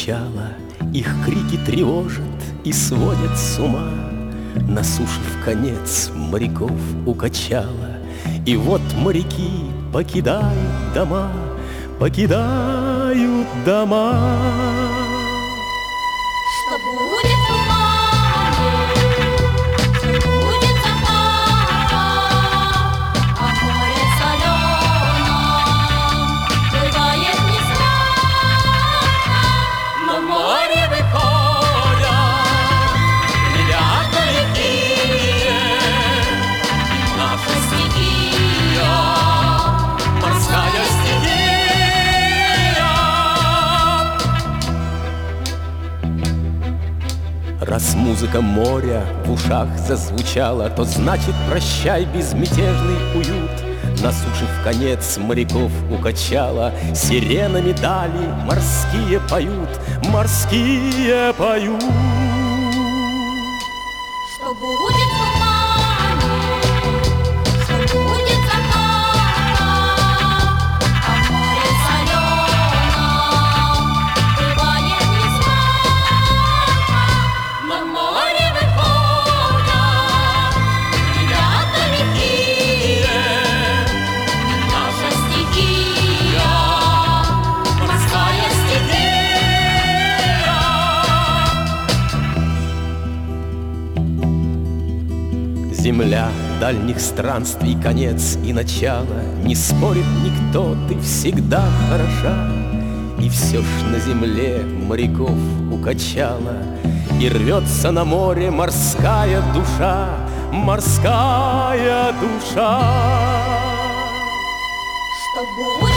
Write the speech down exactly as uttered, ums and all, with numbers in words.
начала. Их крики тревожат и сводят с ума. На суше в конец моряков укачало. И вот моряки покидают дома, покидают дома. Что будет в тумане, что будет заката, а море соленом плывает незнатно. На море выходят ребята лихие, наша стихия, морская стихия. Раз музыка моря в ушах зазвучала, то значит прощай безмятежный уют. На суше в конец моряков укачало. Сиренами дали морские поют, морские поют. Что будет в тумане, что будет заката, а море соленом плывает незнатно. На море выходят ребята лихие, наша стихия, морская стихия. Земля дальних странствий, конец и начало. Не спорит никто, ты всегда хороша. И все ж на земле моряков укачало. И рвется на море морская душа, морская душа. Что будет